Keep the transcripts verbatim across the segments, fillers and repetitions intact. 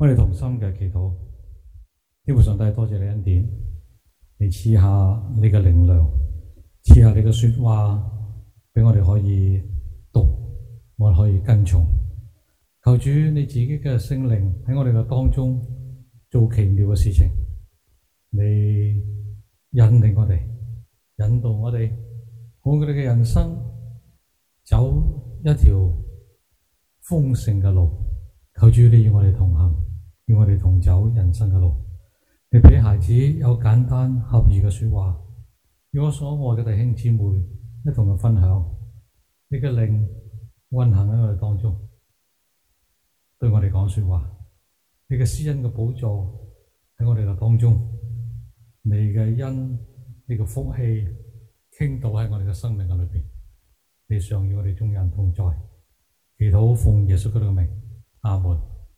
我哋同心嘅祈禱，天父上帝，多謝你恩典，你賜下你嘅靈糧，賜下你嘅說話俾我哋可以讀，我哋可以跟從。求主你自己嘅聖靈喺我哋嘅當中做奇妙嘅事情，你引領我哋，引導我哋，好我哋嘅人生走一條豐盛嘅路。求主你與我哋同行，與我哋同走人生嘅路。你俾孩子有簡單合宜嘅說話，與我所愛嘅弟兄姊妹一同嘅分享。你嘅靈運行喺我哋當中，對我哋講說話。你嘅施恩嘅寶座喺我哋嘅當中，你嘅恩，你嘅福氣傾倒喺我哋嘅生命嘅裏邊。你常與我哋眾人同在。祈禱奉耶穌基督嘅名。阿門。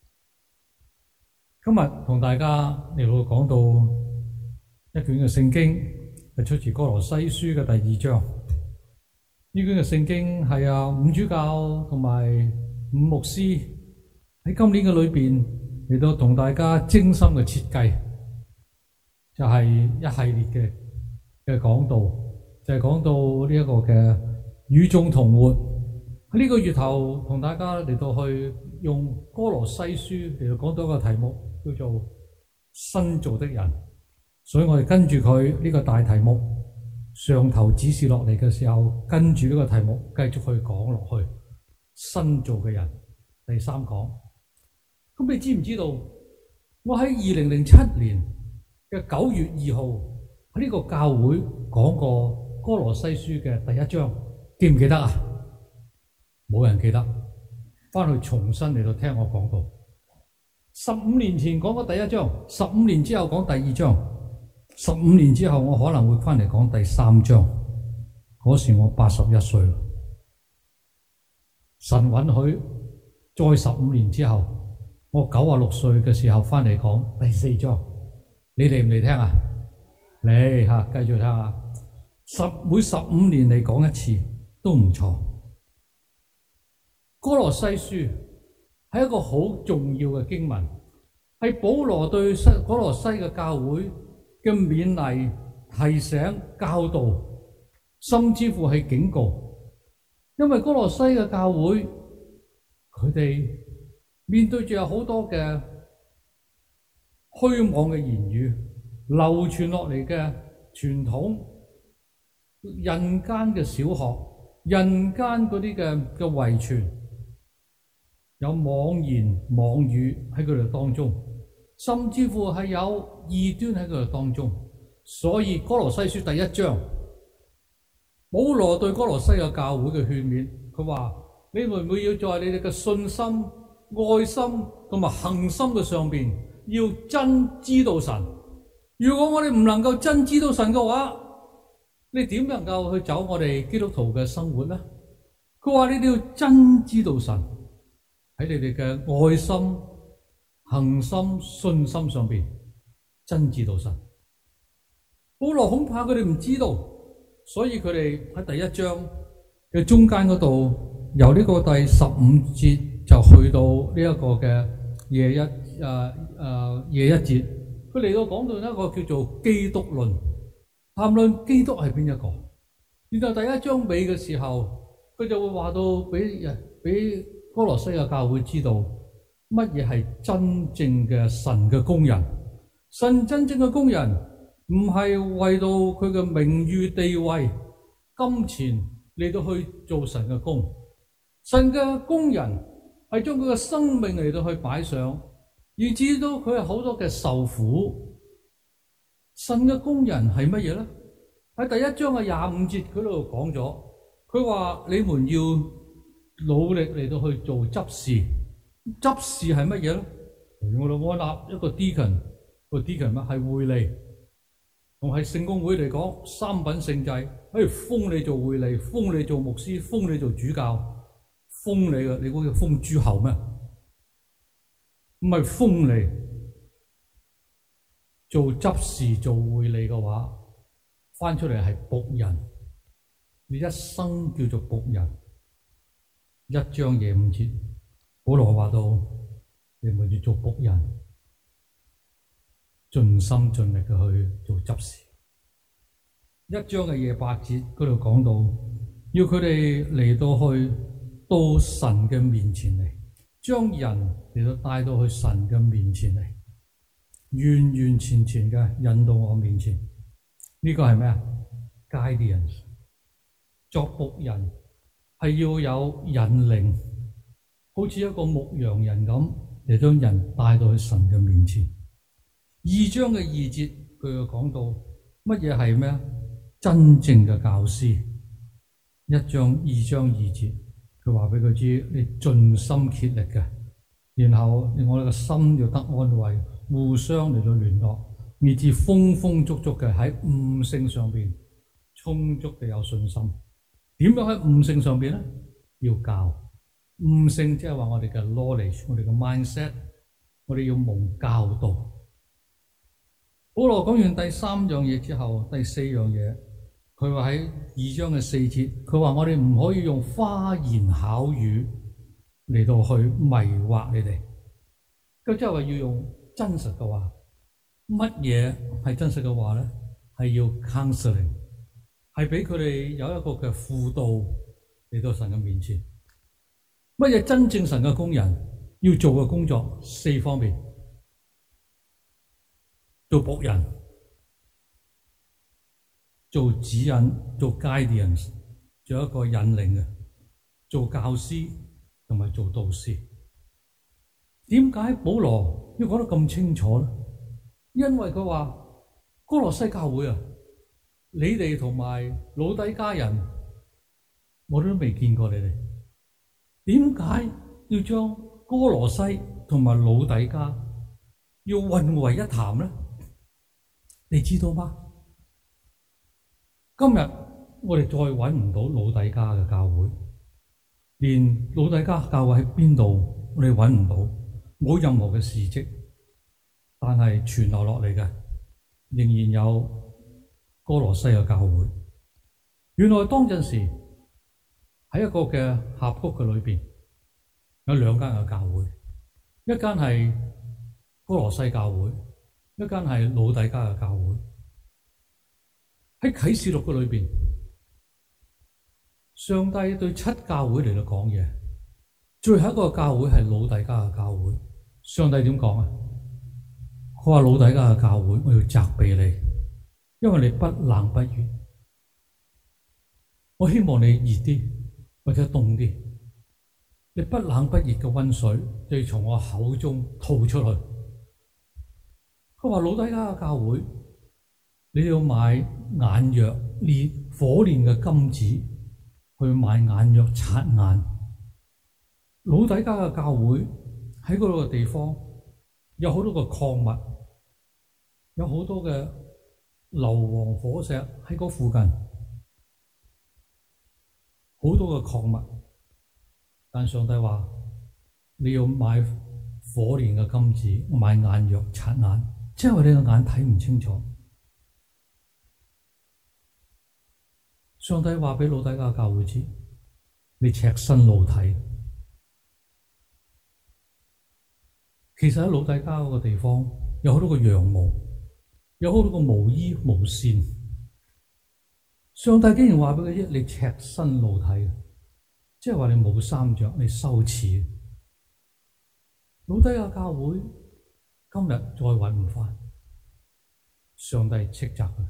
今日同大家嚟到講到一卷嘅聖經，係出自哥羅西書嘅第二章。呢卷嘅聖經係啊五主教同埋五牧師喺今年嘅裏邊嚟到同大家精心嘅設計，就係一系列嘅嘅講道，就係講到呢一個嘅與眾同活。喺呢個月頭同大家嚟到去用歌羅西書嚟到講到一個題目，叫做新造的人。所以我哋跟住佢呢個大題目上頭指示落嚟嘅時候，跟住呢個題目繼續去講落去。新造嘅人第三講。咁你知唔知道我喺二零零七年嘅九月二號喺呢個教會講過歌羅西書嘅第一章，記唔記得啊？冇人記得，翻去重新嚟到聽我講到。十五年前講過第一章，十五年之後講第二章，十五年之後我可能會翻嚟講第三章。嗰時我八十一歲，神允許再十五年之後，我九十六歲嘅時候翻嚟講第四章。你嚟唔嚟聽啊？嚟吓，繼續聽下。十每十五年嚟講一次都唔錯。歌羅西書係一個好重要嘅經文，係保羅對歌羅西嘅教會嘅勉勵、提醒、教導，甚至乎係警告。因為歌羅西嘅教會，佢哋面對住有好多嘅虛妄嘅言語，流傳落嚟嘅傳統，人間嘅小學，人間嗰啲嘅嘅遺傳。有妄言妄語喺佢哋當中，甚至乎係有異端喺佢哋當中。所以歌羅西書第一章，保羅對歌羅西嘅教會嘅勸勉，佢話：你們會唔會要在你哋嘅信心、愛心同埋恒心嘅上邊，要真知道神。如果我哋唔能夠真知道神嘅話，你點能夠去走我哋基督徒嘅生活呢？佢話你哋要真知道神。喺你哋嘅愛心、恒心、信心上邊，真知道神。保羅恐怕佢哋唔知道，所以佢哋喺第一章嘅中間嗰度，由呢個第十五節就去到呢一個嘅廿一誒誒廿一節，佢嚟到講到一個叫做基督論，談論基督係邊一個。然後第一章尾嘅時候，佢就會話到俾人俾。歌羅西嘅教會知道乜嘢係真正嘅神嘅工人。神真正嘅工人唔係為到佢嘅名譽地位、金錢嚟到去做神嘅工。神嘅工人係將佢嘅生命嚟到去擺上，以至到佢係好多嘅受苦。神嘅工人係乜嘢咧？喺第一章嘅廿五節佢度講咗，佢話你們要努力嚟到去做執事，執事係乜嘢咧？我哋安立一個 deacon， 個 deacon 咩？係會理，同係聖公會嚟講三品聖祭，誒封你做會理，封你做牧師，封你做主教，封你嘅，你估叫封諸侯咩？唔係封你做執事做會理嘅話，翻出嚟係僕人，你一生叫做僕人。一章廿五節，保羅話到： 你咪要做僕人，盡心盡力嘅去做執事。一章嘅廿八節嗰度講到，要佢哋嚟到去到神嘅面前嚟，將人嚟到帶到去神嘅面前嚟，完完全全嘅引到我面前。呢、這個係咩啊？Guidance，作僕人係要有引領，好似一個牧羊人咁嚟將人帶到去神嘅面前。二章嘅二節佢又講到乜嘢係咩啊？真正嘅教師。一章二章二節佢話俾佢知，你盡心竭力嘅，然後我哋嘅心要得安慰，互相嚟到聯絡，以致豐豐足足嘅喺悟性上邊充足地有信心。點樣喺悟性上邊咧？要教。悟性即係話我哋嘅 knowledge， 我哋嘅 mindset， 我哋要蒙教導。保羅講完第三樣嘢之後，第四樣嘢，佢話喺二章嘅四節，佢話我哋唔可以用花言巧語嚟到去迷惑你哋。咁即係話要用真實嘅話。乜嘢係真實嘅話咧？係要 counseling， 係俾佢哋有一個嘅輔導嚟到神嘅面前。乜嘢真正神嘅工人要做嘅工作？四方面：做僕人、做指引、做 guidance， 做一個引領嘅，做教師同埋做導師。點解保羅要講得咁清楚咧？因為佢話哥羅西教會啊，你哋同埋老底嘉人，我都未見過你哋。點解要將哥羅西同埋老底嘉要混為一談咧？你知道嗎？今日我哋再搵唔到老底嘉嘅教會，連老底嘉教會喺邊度，我哋搵唔到，冇任何嘅事跡。但係傳流落嚟嘅，仍然有哥羅西嘅教會。原來當陣時喺一個嘅峽谷嘅裏邊，有兩間嘅教會，一間係哥羅西教會，一間係老底嘉嘅教會。喺啟示錄嘅裏邊，上帝對七教會嚟到講嘢，最後一個教會係老底嘉嘅教會。上帝點講啊？佢話老底嘉嘅教會，我要責備你，因為你不冷不熱。我希望你熱啲或者凍啲。你不冷不熱嘅溫水就要從我口中吐出去。佢話老底嘉嘅教會，你要買眼藥煉火煉嘅金子去買眼藥擦眼。老底嘉嘅教會喺嗰度嘅地方有好多個礦物。有好多嘅硫磺火石喺嗰附近，好多嘅礦物。但上帝話你要買火煉嘅金子，買眼藥擦眼，即係話你個眼睇唔清楚。上帝話俾老底嘉教會知，你赤身露體。其實喺老底嘉嗰個地方有好多個羊毛。有好多個無衣無線，上帝竟然話俾佢知，你赤身露體，即係話你冇衫着，你羞恥。老底嘉教會今日再搵唔返，上帝斥責佢。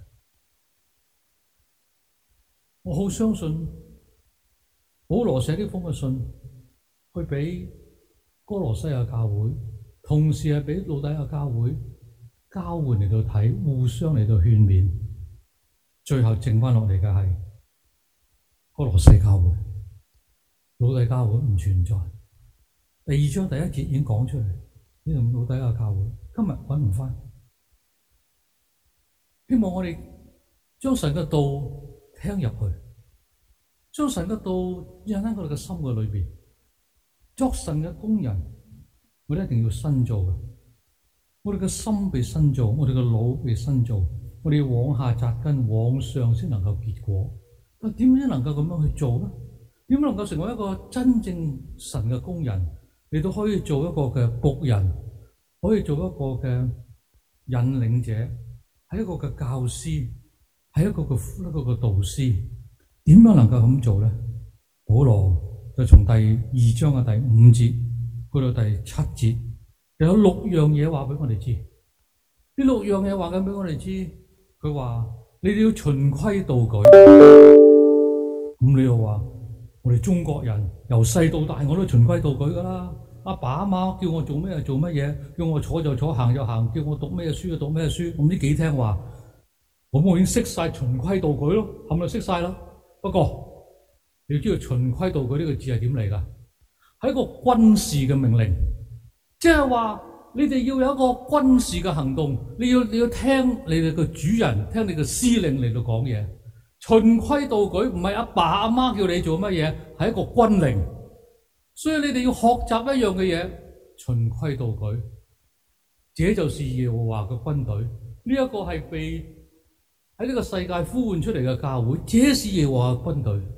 我好相信保羅寫呢封嘅信去俾哥羅西亞教會，同時係俾老底嘉教會。交換嚟到睇，互相嚟到勸勉，最後剩翻落嚟嘅係哥羅西教會，老底嘉教會唔存在。第二章第一節已經講出嚟，呢度老底嘉教會今日揾唔翻。希望我哋將神嘅道聽入去，將神嘅道印喺我哋嘅心嘅裏邊，作神嘅工人，我哋一定要新造嘅。我哋嘅心被新造，我哋嘅腦被新造，我哋要往下扎根，往上先能夠結果。但點樣能夠咁樣去做咧？點樣能夠成為一個真正神嘅工人， 你都可以做一個嘅僕人，可以做一個嘅引領者，係一個嘅教師，係一個嘅一個嘅導師。點樣能夠咁做咧？保羅就從第二章嘅第五節去到第七節，有六樣嘢話俾我哋知。呢六樣嘢話緊俾我哋知，佢話你哋要循規蹈矩。咁你又話我哋中國人由細到大我都循規蹈矩噶啦，阿爸阿媽叫我做咩就做乜嘢，叫我坐就坐，行就行，叫我讀咩書就讀咩書，我唔知幾聽話。咁我已經識晒循規蹈矩咯，係咪識晒啦？不過你要知道循規蹈矩呢個字係點嚟噶？係一個軍事嘅命令，即係話你哋要有一個軍事嘅行動，你要你要聽你哋嘅主人，聽你嘅司令嚟到講嘢。循規蹈矩唔係阿爸阿媽叫你做乜嘢，係一個軍令。所以你哋要學習一樣嘅嘢，循規蹈矩。這就是耶和華嘅軍隊。呢、這、一個係被喺呢個世界呼喚出嚟嘅教會，這是耶和華嘅軍隊。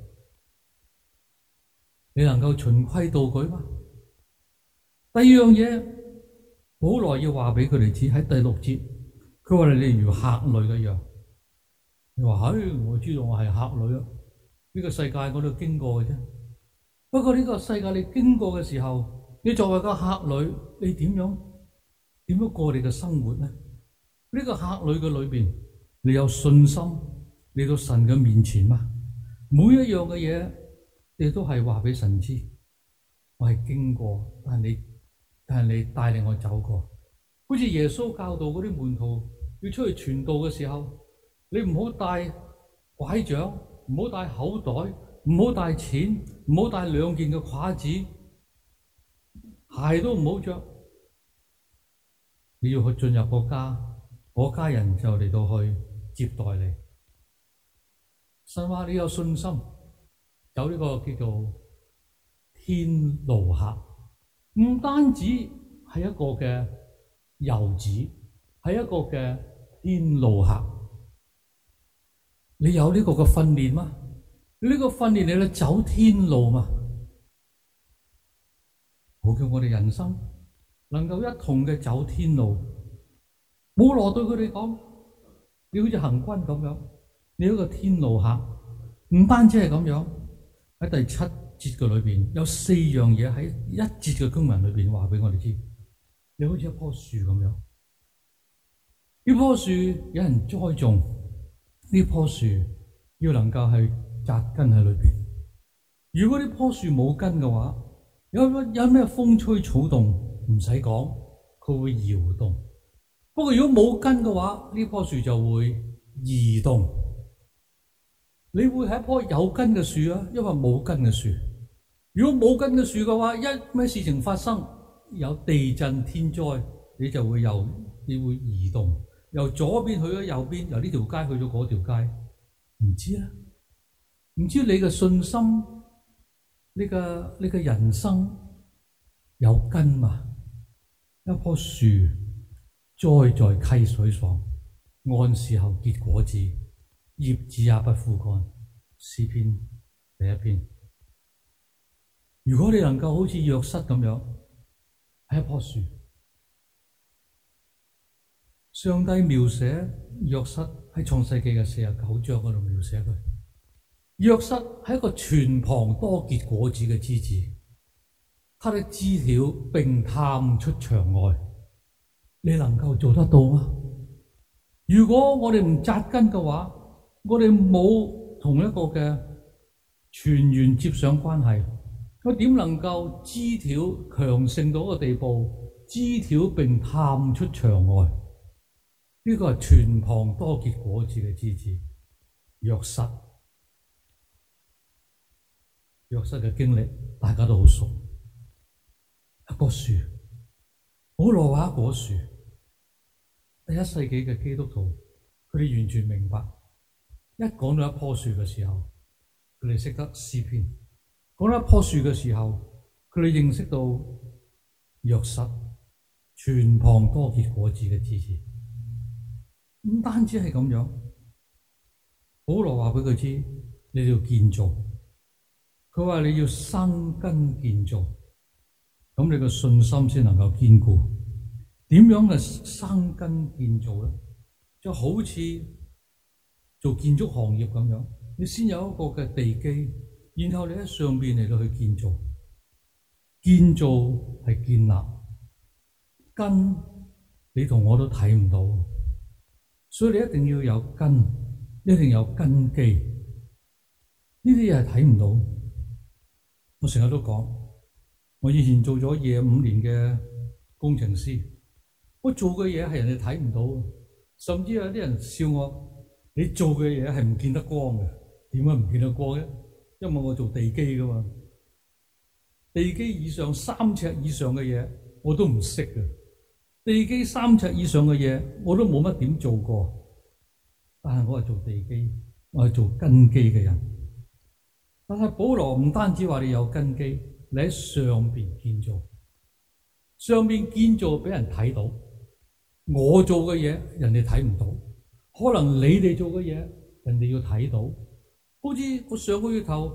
你能夠循規蹈矩嗎？第二樣嘢，保羅要話俾佢哋知喺第六節，佢話你哋如客旅一樣。你話唉，我知道我係客旅啊，呢個世界我都經過嘅啫。不過呢個世界你經過嘅時候，你作為個客旅，你點樣點樣過你嘅生活呢？呢個客旅嘅裏邊，你有信心嚟到神嘅面前嗎？每一樣嘅嘢，你都係話俾神知，我係經過，但係你但係你帶領我走過。好似耶穌教導嗰啲門徒要出去傳道嘅時候，你唔好帶拐杖，唔好帶口袋，唔好帶錢，唔好帶兩件嘅褂子，鞋都唔好着。你要去進入個家，嗰家人就嚟到去接待你。神話你有信心，有呢個叫做天路客，唔單止係一個嘅遊子，係一個嘅天路客。你有呢個嘅訓練嗎？呢個訓練你去走天路嗎？好叫我哋人生能夠一同嘅走天路。保羅對佢哋講，你好似行軍咁樣，你一個天路客。唔單止係咁樣，喺第七節嘅裏邊有四樣嘢喺一節嘅經文裏邊話俾我哋知。你好似一棵樹咁樣，呢棵樹有人栽種，呢棵樹要能夠係扎根喺裏邊。如果呢棵樹冇根嘅話，有有咩風吹草動唔使講，佢會搖動。不過如果冇根嘅話，呢棵樹就會移動。你會係一棵有根嘅樹啊，因為冇根嘅樹。如果冇根嘅樹嘅話，一咩事情發生，有地震天災，你就會由你會移動，由左邊去咗右邊，由呢條街去咗嗰條街，唔知啊，唔知你嘅信心，呢個呢個人生有根嘛？一棵樹栽在溪水上，按時候結果子，葉子也不枯乾。詩篇第一篇。如果你能夠好似約瑟咁樣，係一棵樹，上帝描寫約瑟喺創世記嘅四十九章嗰度描寫佢。約瑟係一個全旁多結果子嘅枝子，他的枝條並探出牆外。你能夠做得到嗎？如果我哋唔扎根嘅話，我哋冇同一個嘅全員接上關係，我點能夠枝條強盛到一個地步？枝條並探出牆外，呢個係全旁多結果子嘅枝子。約瑟，約瑟嘅經歷大家都好熟，一棵樹，保羅話一棵樹。第一世紀嘅基督徒，佢哋完全明白，一講到一棵樹嘅時候，佢哋識得詩篇；講到一棵樹嘅時候，佢哋認識到約瑟，全旁多結果子嘅枝子。唔單止係咁樣，保羅話俾佢知，你要建造。佢話你要生根建造。 咁你個信心先能夠堅固。點樣嘅生根建造咧？就好似做建築行業咁樣，你先有一個嘅地基，然後你喺上邊嚟到去建造。建造係建立，根你同我都睇唔到，所以你一定要有根，一定有根基。呢啲嘢係睇唔到。我成日都講，我以前做咗廿五年嘅工程師，我做嘅嘢係人哋睇唔到，甚至有啲人笑我，你做嘅嘢係唔見得光嘅。點解唔見得光嘅？因為我做地基噶嘛，地基以上三尺以上嘅嘢我都唔識嘅，地基三尺以上嘅嘢我都冇乜點做過。但係我係做地基，我係做根基嘅人。但係保羅唔單止話你有根基，你喺上邊建造，上邊建造俾人睇到。我做嘅嘢人哋睇唔到，可能你哋做嘅嘢人哋要睇到。好似我上個月頭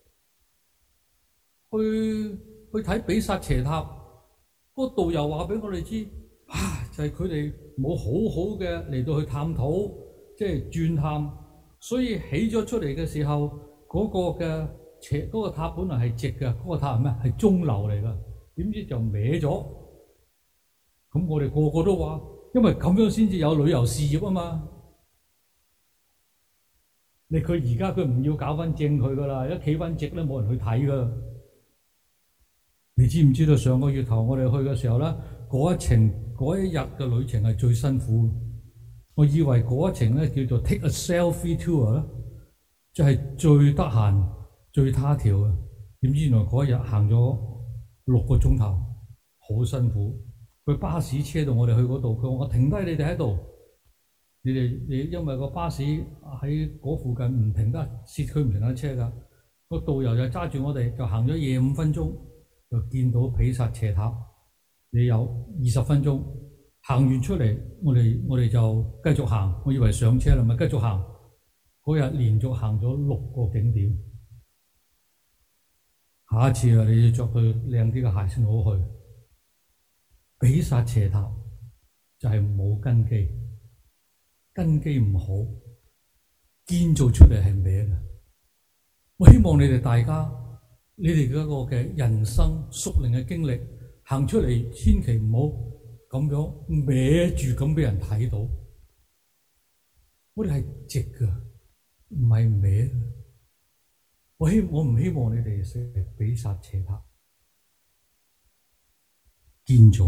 去去睇比薩斜塔，個導遊話俾我哋知，啊就係佢哋冇好好嘅嚟到去探討，即係鑽探，所以起咗出嚟嘅時候，嗰個嘅斜嗰個塔本來係直嘅，嗰個塔係咩？係鐘樓嚟噶，點知就歪咗。咁我哋個個都話，因為咁樣先至有旅遊事業啊嘛。你佢而家佢唔要搞翻正佢噶啦，一企翻直咧冇人去睇噶。你知唔知道上個月頭我哋去嘅時候咧，嗰一程嗰一日嘅旅程係最辛苦。我以為嗰一程咧叫做 take a selfie tour 咧，就係最得閒、最他條嘅。點知原來嗰一日行咗六個鐘頭，好辛苦。佢巴士車到我哋去嗰度，佢話我停低你哋喺度。你哋你因為個巴士喺嗰附近唔停得，攝佢唔停得車㗎。個導遊就揸住我哋，就行咗廿五分鐘，就見到比薩斜塔。你有二十分鐘行完出嚟，我哋我哋就繼續行。我以為上車啦，咪繼續行。嗰日連續行咗六個景點。下一次啊，你要着對靚啲嘅鞋先好去。比薩斜塔就係冇根基。根基唔好，建造出嚟係歪嘅。我希望你哋大家，你哋嗰個嘅人生屬靈嘅經歷行出嚟，千祈唔好咁樣歪住咁俾人睇到。我哋係直㗎，唔係歪嘅。我希我唔希望你哋成日比薩斜塔建造。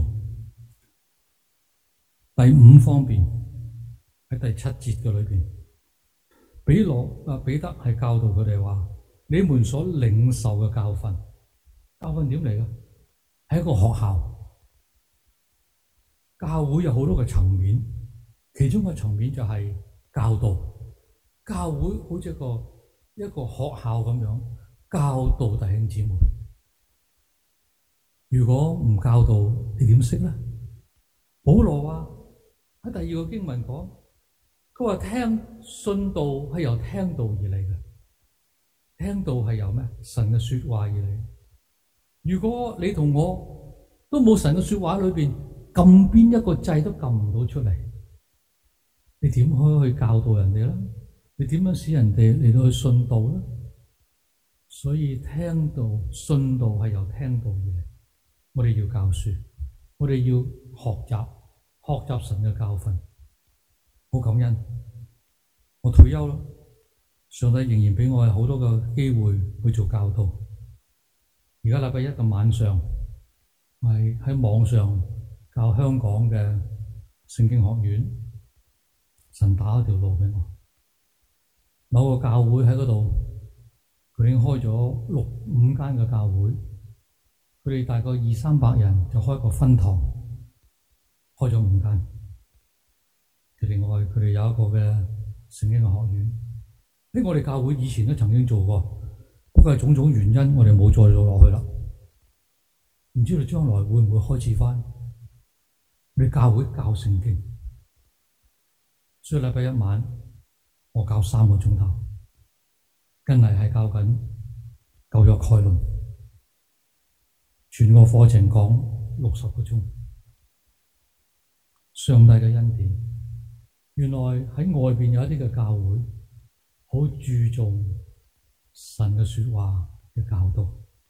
第五方面。喺第七節嘅裏邊，彼羅啊彼得係教導佢哋話：你們所領受嘅教訓，教訓點嚟嘅？係一個學校，教會有好多個層面，其中個層面就係教導。教會好似一個一個學校咁樣教導弟兄姊妹。如果唔教導，你點識咧？保羅話喺第二個經文講。佢話聽信道係由聽道而嚟嘅，聽道係由咩？神嘅說話而嚟。如果你同我都冇神嘅說話裏邊，撳邊一個掣都撳唔到出嚟，你點可以去教導人哋咧？你點樣使人哋嚟到去信道咧？所以聽道信道係由聽道而嚟。我哋要教書，我哋要學習學習神嘅教訓。好感恩，我退休啦，上帝仍然俾我好多個機會去做教導。而家禮拜一嘅晚上，我係喺網上教香港嘅聖經學院，神打一條路俾我。某個教會喺嗰度，佢已經開咗六五間嘅教會，佢哋大概二三百人就開個分堂，開咗五間。另外，佢哋有一個嘅聖經嘅學院，呢我哋教會以前都曾經做過，不過係種種原因，我哋冇再做落去啦。唔知道將來會唔會開始翻？我哋教會教聖經，所以禮拜一晚我教三個鐘頭，近嚟係教緊舊約概論， 全個課程講六十個鐘，上帝嘅恩典。原來喺外邊有一啲嘅教會好注重神嘅說話嘅教導。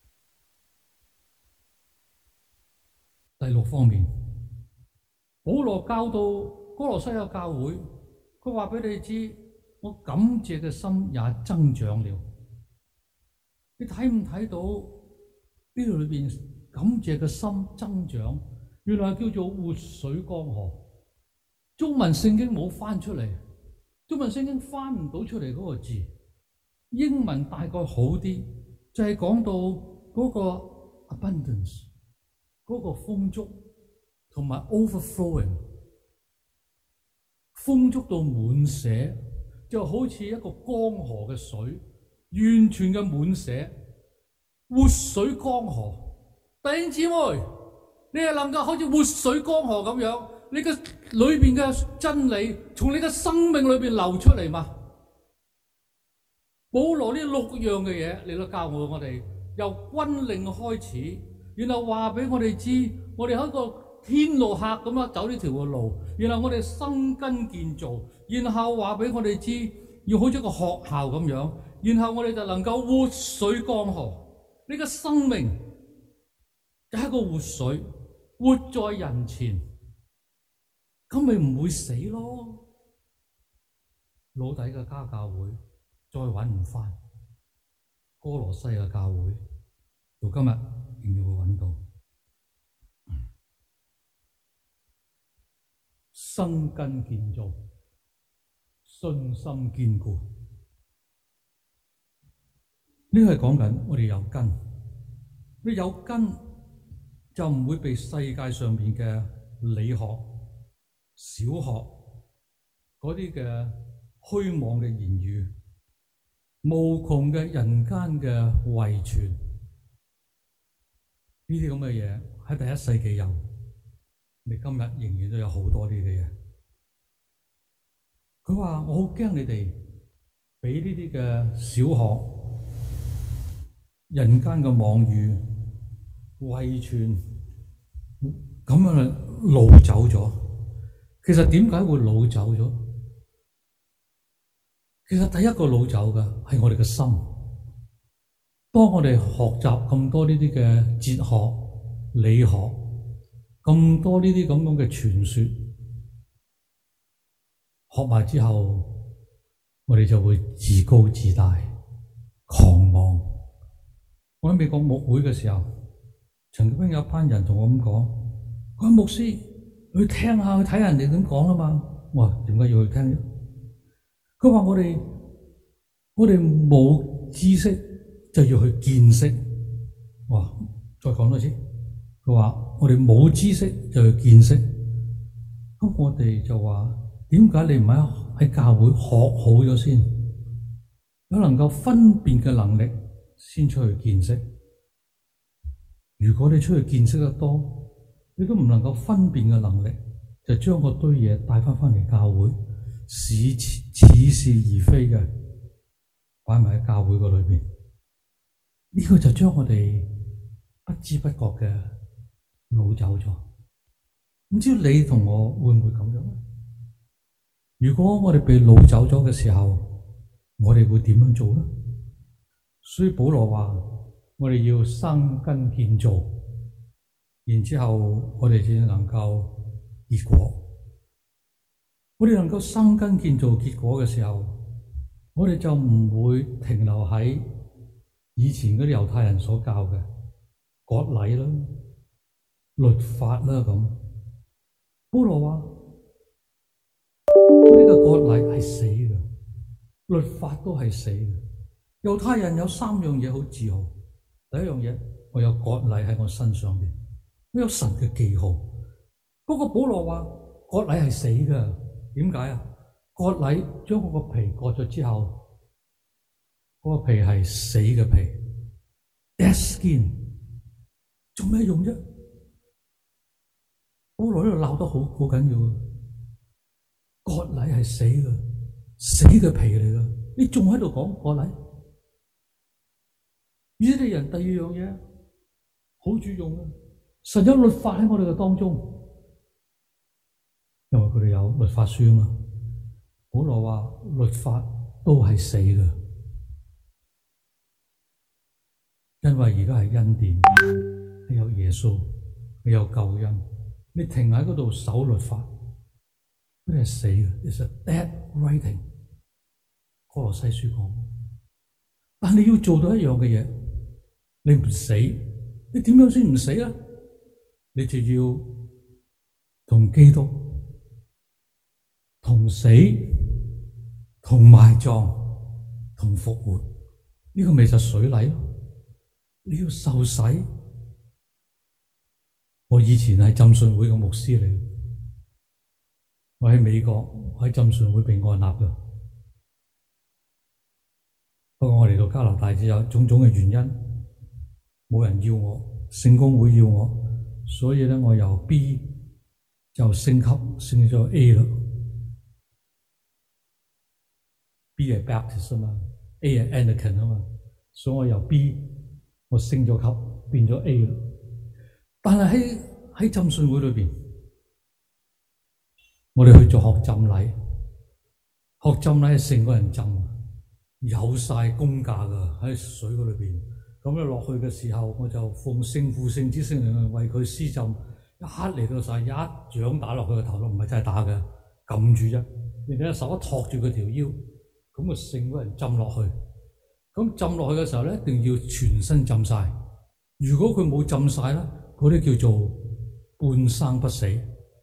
第六方面，保羅教導哥羅西嘅教會，佢話俾你知，我感謝嘅心也增長了。你睇唔睇到呢度裏邊感謝嘅心增長？原來叫做活水江河。中文聖經冇翻出嚟，中文聖經翻唔到出嚟嗰個字。英文大概好啲，就係講到嗰個 abundance，嗰個豐足同埋 overflowing， 豐足到滿瀉，就好似一個江河嘅水，完全嘅滿瀉，活水江河。弟兄姊妹，你係能夠好似活水江河咁樣，你嘅裏邊嘅真理從你嘅生命裏邊流出嚟嘛？保羅呢六樣嘅嘢嚟到教我我哋，由軍令開始，然後話俾我哋知，我哋喺個天路客咁樣走呢條嘅路，然後我哋生根建造，然後話俾我哋知，要好似一個學校咁樣，然後我哋就能夠活水江河。你嘅生命就係一個活水，活在人前，咁咪唔會死咯。老底嘅家教會再揾唔翻，哥羅西嘅教會到今日仍然會揾到。生根建造，信心堅固，呢個係講緊我哋有根。你有根就唔會被世界上面嘅理學、小學嗰啲嘅虛妄嘅言語、無窮嘅人間嘅遺傳，呢啲咁嘅嘢喺第一世紀有，你今日仍然都有好多呢啲嘢。佢話我好驚你哋俾呢啲嘅小學、人間嘅妄語、遺傳咁樣擄走咗。其實點解會擄走咗？其實第一個擄走嘅係我哋嘅心。當我哋學習咁多呢啲嘅哲學、理學，咁多呢啲咁樣嘅傳說，學埋之後，我哋就會自高自大、狂妄。我喺美國牧會嘅時候，曾經有一班人同我咁講：佢話牧師，去聽下，去睇下人哋點講啊嘛。我話點解要去聽啫？佢話我哋我哋冇知識就要去見識。哇！再講多次，佢話我哋冇知識就要見識。咁我哋就話：點解你唔喺喺教會學好咗先，有能夠分辨嘅能力先出去見識？如果你出去見識得多，你都唔能夠分辨嘅能力，就將嗰堆嘢帶翻翻嚟教會，似似是而非嘅擺埋喺教會嗰裏邊。呢、這個就將我哋不知不覺嘅擄走咗。唔知你同我會唔會咁樣？如果我哋被擄走咗嘅時候，我哋會點樣做呢？所以保羅話：我哋要生根建造，然之後我哋先能夠結果。我哋能夠生根建造結果嘅時候，我哋就唔會停留喺以前嗰啲猶太人所教嘅割禮啦、律法啦咁。保羅話：呢個割禮係死嘅，律法都係死嘅。猶太人有三樣嘢好自豪。第一樣嘢，我有割禮喺我身上邊，我有神嘅記號。嗰個保羅話割禮係死嘅，點解啊？割禮將嗰個皮割咗之後，嗰個皮係死嘅皮 ，dead skin， 做咩用啫？保羅喺度鬧得好好緊要，割禮係死嘅，死嘅皮嚟噶，你仲喺度講割禮？以色列人第二樣嘢， 好注重嘅。神有律法喺我哋嘅當中，因為佢哋有律法書啊嘛。保羅話律法都係死嘅，因為而家係恩典，係有耶穌，係有救恩。你停喺嗰度守律法，嗰啲係死嘅。It's a dead writing。歌羅西書講，但你要做到一樣嘅嘢，你唔死，你點樣先唔死啊？你就要同基督同死、同埋葬、同復活。呢個咪就水禮咯。你要受洗。我以前係浸信會嘅牧師嚟，我喺美國，我喺浸信會被按立嘅。不過我嚟到加拿大之後，種種嘅原因，冇人要我，聖公會要我。所以咧，我由 B 就升級升咗 A 啦。B 係 Baptist 啊嘛 ，A 係 Anglican 啊嘛，所以我由 B 我升咗級變咗 A 啦。但係喺喺浸信會裏邊，我哋去做學浸禮，學浸禮係成個人浸，有晒功架噶喺水嗰裏邊。咁咧落去嘅時候，我就奉聖父、聖子、聖靈為佢施浸，一嚟到晒一掌打落佢個頭咯，唔係真係打嘅，撳住啫。然後隻手一托住佢條腰，咁個聖個人浸落去。咁浸落去嘅時候咧，一定要全身浸晒。如果佢冇浸晒咧，嗰啲叫做半生不死。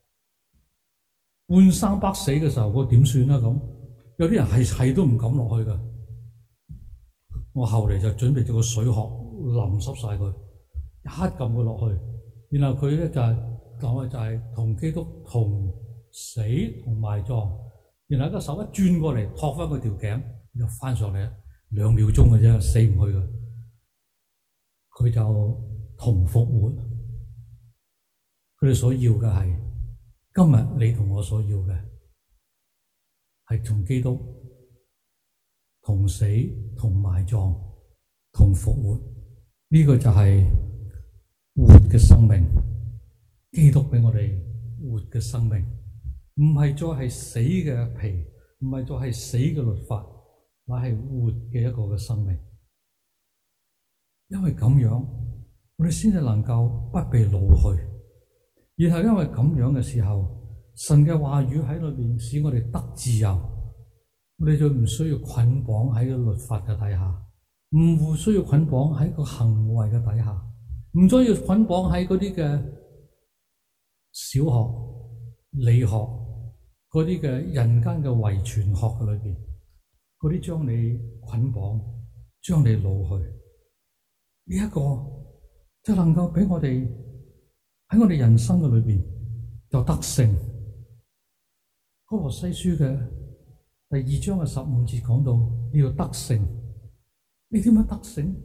半生不死嘅時候，我點算啦？咁有啲人係係都唔敢落去噶。我後嚟就準備咗個水殼淋濕晒佢，一撳佢落去，然後佢咧就係講嘅就係同基督同死同埋葬，然後個手一轉過嚟托翻佢條頸，就翻上嚟，兩秒鐘嘅啫，死唔去嘅。佢就同復活，佢哋所要嘅係今日你同我所要嘅係同基督同死、同埋葬、同復活，呢、這個就係活嘅生命。基督俾我哋活嘅生命，唔係再係死嘅皮，唔係再係死嘅律法，乃係活嘅一個嘅生命。因為咁樣，我哋先至能夠不被擄去。然後因為咁樣嘅時候，神嘅話語喺裏邊使我哋得自由。我哋就唔需要捆綁喺個律法嘅底下，唔需要捆綁喺個行為嘅底下，唔需要捆綁喺嗰啲嘅小學、理學嗰啲嘅人間嘅遺傳學嘅裏邊，嗰啲將你捆綁、將你擄去，呢、這、一個就能夠俾我哋喺我哋人生嘅裏邊就得勝。歌羅西書嘅第二章嘅十五節講到你要得勝，你點樣得勝？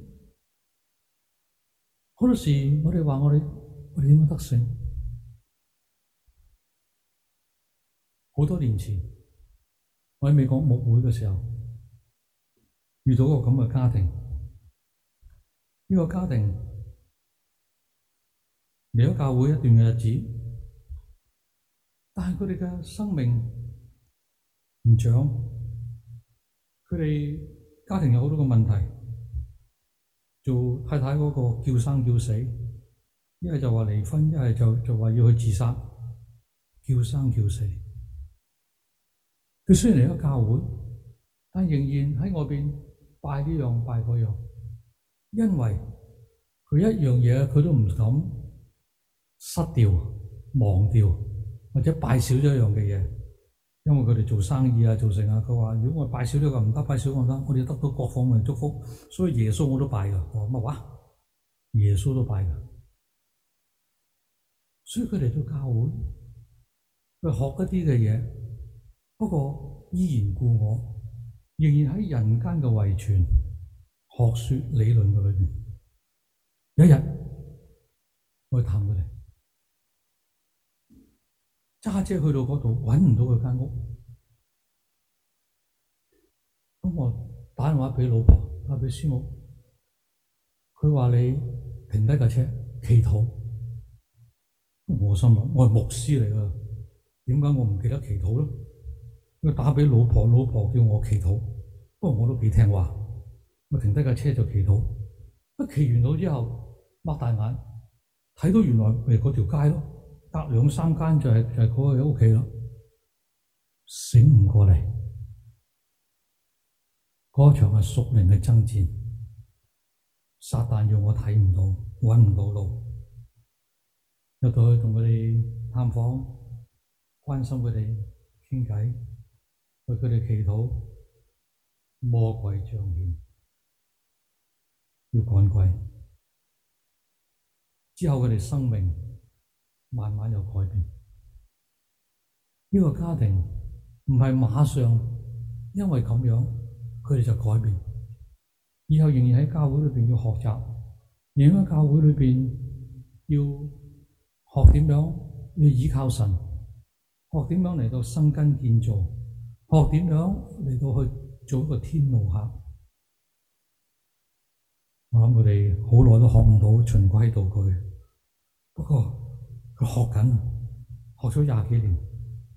好多時我哋話我哋我哋點樣得勝？好多年前我喺美國牧會嘅時候，遇到一個咁嘅家庭，呢、這個家庭嚟咗教會一段嘅日子，但係佢哋嘅生命唔長，佢哋家庭有好多個問題，做太太嗰個叫生叫死，一係就話離婚，一係就就話要去自殺，叫生叫死。佢雖然嚟咗教會，但仍然喺外邊拜呢樣拜嗰樣，因為佢一樣嘢佢都唔敢失掉、忘掉，或者拜少咗一樣嘅嘢。因為佢哋做生意啊、做成啊，佢話如果我拜少咗個唔得，拜少個唔得，我哋得到各方面祝福，所以耶穌我都拜噶。我話乜話？耶穌都拜噶，所以佢哋都教會去學一啲嘅嘢，不過依然故我，仍然喺人間嘅遺傳、學說、理論嘅裏邊。有一日我去探佢哋。揸車去到嗰度，搵唔到佢間屋，咁我打電話俾老婆，打俾師母，佢話你停低架車， 祈禱。我心諗，我係牧師嚟㗎，點解我唔記得祈禱咧？我打俾老婆，老婆叫我祈禱，不過我都幾聽話，我停低架車就祈禱。一祈完禱之後，擘大眼睇到原來係嗰條街咯，隔兩三間就係、是、就係嗰個屋企咯，醒唔過嚟。嗰場係屬靈嘅爭戰，撒旦讓我睇唔到，搵唔到路。入到去同佢哋探訪，關心佢哋傾偈，為佢哋祈禱，魔鬼彰顯，要趕鬼。之後佢哋生命慢慢有改變。呢個家庭唔係馬上因為咁樣，佢哋就改變。以後仍然喺教會裏邊要學習，仍然喺教會裏邊要學點樣要依靠神，學點樣嚟到生根建造，學點樣嚟到去做一個天路客。我諗佢哋好耐都學唔到循規蹈矩，不過佢學緊，學咗廿幾年，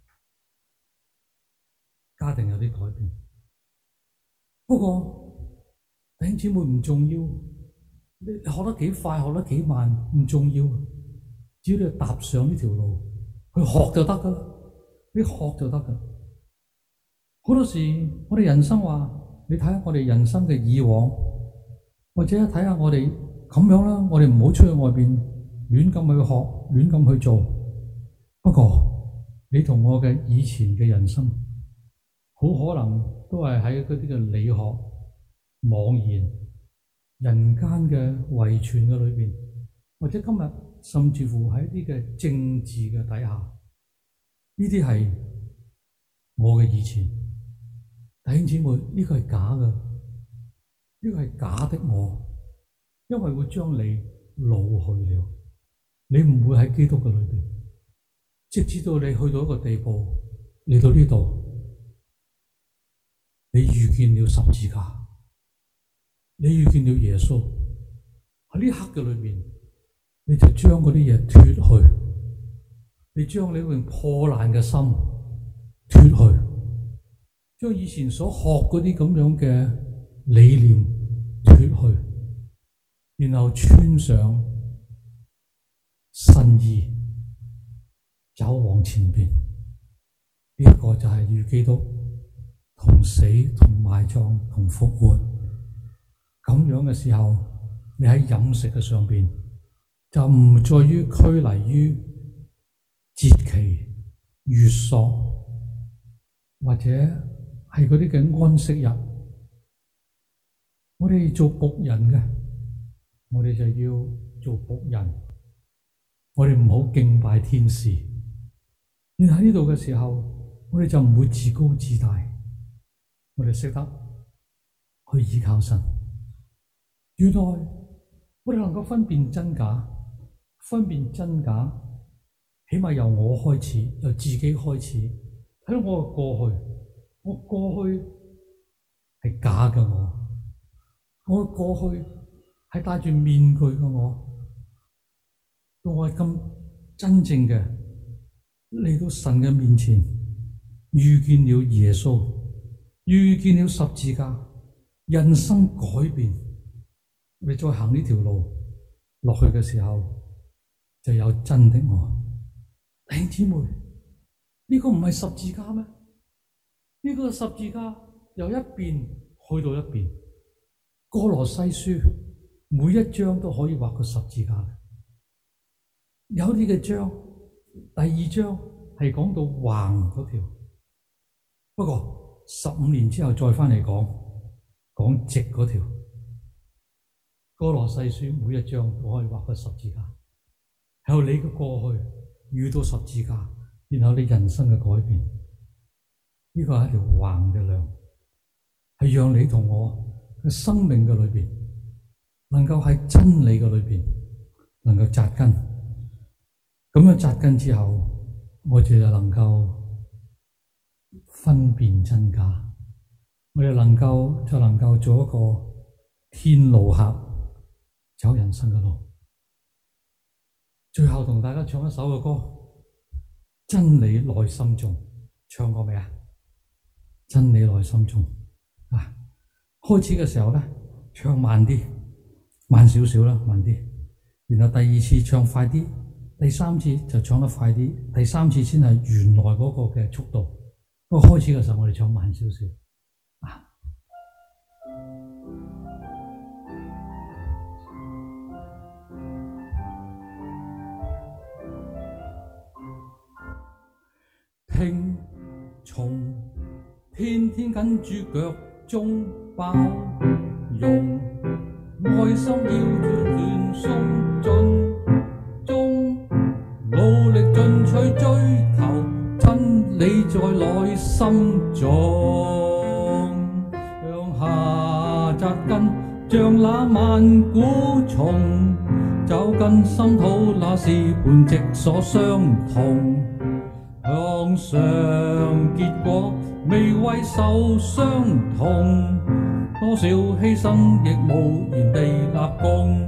家庭有啲改變。不過弟兄姊妹唔重要，你學得幾快，學得幾慢唔重要，只要你踏上呢條路去學就得噶啦，你學就得噶。好多時我哋人生話，你睇下我哋人生嘅以往，或者睇下我哋咁樣啦，我哋唔好出去外邊亂咁去學，亂咁去做。不過你同我嘅以前嘅人生，好可能都係喺嗰啲嘅理學、妄言、人間嘅遺傳嘅裏邊，或者今日甚至乎喺啲嘅政治嘅底下，呢啲係我嘅以前。弟兄姊妹，呢個係假嘅，呢個係假的我，因為會將你老去了，你唔會喺基督嘅裏邊，直至到你去到一個地步，嚟到呢度，你遇見了十字架，你遇見了耶穌，喺呢刻嘅裏邊，你就將嗰啲嘢脫去，你將你嗰份破爛嘅心脫去，將以前所學嗰啲咁樣嘅理念脫去，然後穿上新衣，走往前邊。呢、這個就係與基督同死、同埋葬、同復活。咁樣嘅時候，你喺飲食嘅上邊就唔再於拘泥於節期、月朔或者係嗰啲嘅安息日。我哋做僕人嘅，我哋就要做僕人。我哋唔好敬拜天使。你喺呢度嘅時候，我哋就唔會自高自大。我哋識得去依靠神。原來我哋能夠分辨真假，分辨真假，起碼由我開始，由自己開始，睇到我嘅過去。我過去係假嘅我，我過去係戴住面具嘅我，到我係咁真正嘅嚟到神嘅面前，遇見了耶穌，遇見了十字架，人生改變。你再行呢條路落去嘅時候，就有真的我。弟兄姊妹，呢個唔係十字架咩？呢個十字架由一邊去到一邊，歌羅西書每一章都可以畫個十字架。有啲嘅章，第二章係講到橫嗰條，不過十五年之後再翻嚟講，講直嗰條。歌羅西書每一章都可以畫個十字架，由你嘅過去遇到十字架，然後你人生嘅改變。呢個係一條橫嘅梁，係讓你同我嘅生命嘅裏邊，能夠喺真理嘅裏邊能夠扎根。咁樣扎根之後，我哋就能夠分辨真假，我哋能夠就能夠做一個天路客，走人生嘅路。 最後同大家唱一首嘅歌，真理內心中，唱過未啊？真理內心中啊，開始嘅時候咧，唱慢啲，慢少少啦，慢啲。然後第二次唱快啲，第三次就唱得快啲，第三次先係原來嗰個嘅速度。不過開始嘅時候，我哋唱慢少少啊。聽從天天緊住腳蹤包容，愛心要全送盡中，努力進取追求真理在內心中，向下扎根像那萬古松，走近心土那是本質所相同，向上結果未為受傷痛，多少犧牲亦無言地立功。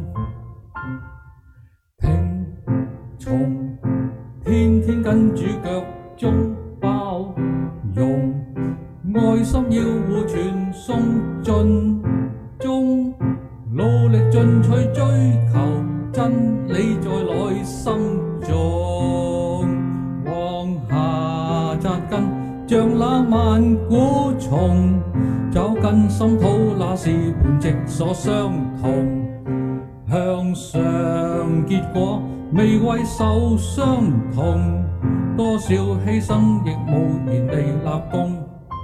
聽從天天跟主腳蹤包容，愛心要互傳送盡中，努力進取追求真理在內心中，往下扎根像那萬古松，走近心土那是本質所相同，向上結果未為受傷痛，多少犧牲亦無言地立功。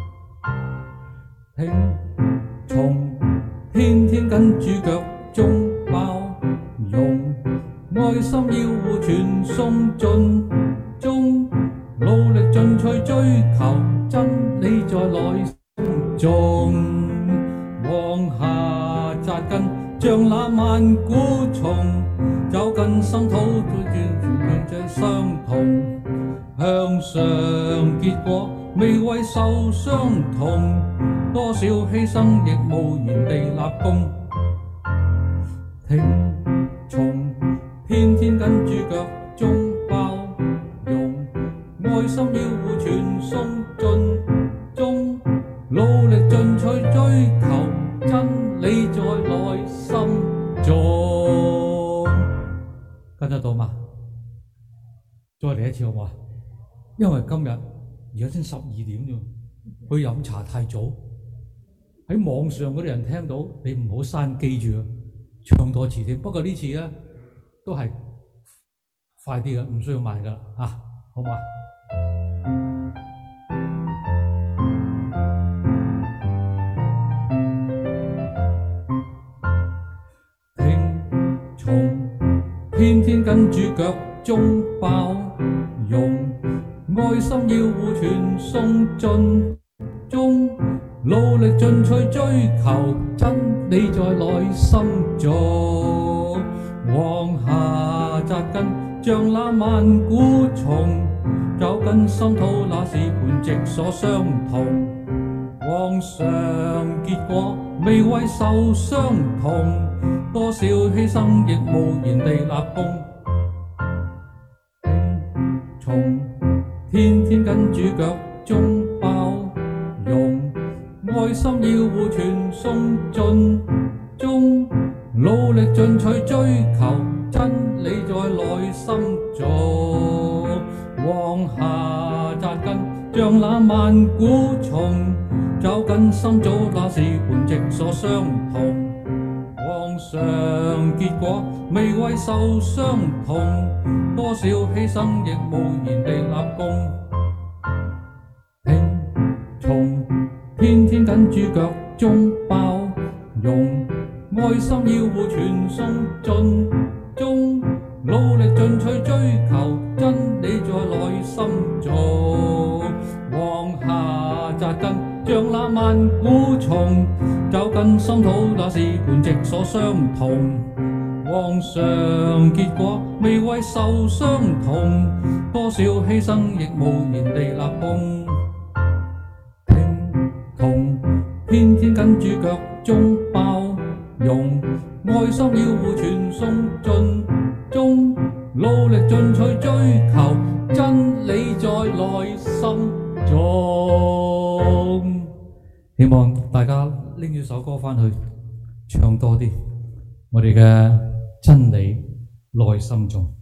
聽從天天跟主腳蹤包容，愛心要互傳送盡中，努力進取追求真理在內心中，往下扎根像那萬古松，走近心土段段相同，向上結果未為受傷痛，多少犧牲亦無言地立功。聽從天天跟主腳蹤包容，愛心要互傳送盡中，努力進取追求真理在內心中。跟得到嗎？再嚟一次好唔好啊？因為今日而家先十二點啫，去飲茶太早，喺網上嗰啲人聽到你唔好刪，記住唱多次添。不過呢次咧都係快啲嘅，唔需要慢噶啦嚇，好嘛？聽從天天跟主腳蹤包容，愛心要互傳送盡中，努力進取追求真理在內心中，往下扎根像那萬古松，走近心土那是本質所相同，往上結果未為受傷痛，多少犧牲亦無言地立功。聽從天天跟主腳蹤包容，愛心要互傳送盡中，努力進取追求真理在內心中，往下扎根像那萬古松，走近心祖那是本質所相同，往上結果未為受傷痛，多少犧牲亦無言地立功。聽從天天跟主腳蹤包容，愛心要互傳送盡中，努力進取追求真理在內心中，往下扎根像那萬古松，走近心土那是本質所相同，往上結果未為受傷痛，多少犧牲亦無言地立功。聽從天天跟主腳蹤包容，愛心要互傳送盡中，努力追求真理在內心中。希望大家拎住首歌返去唱多啲，我哋嘅真理內心中。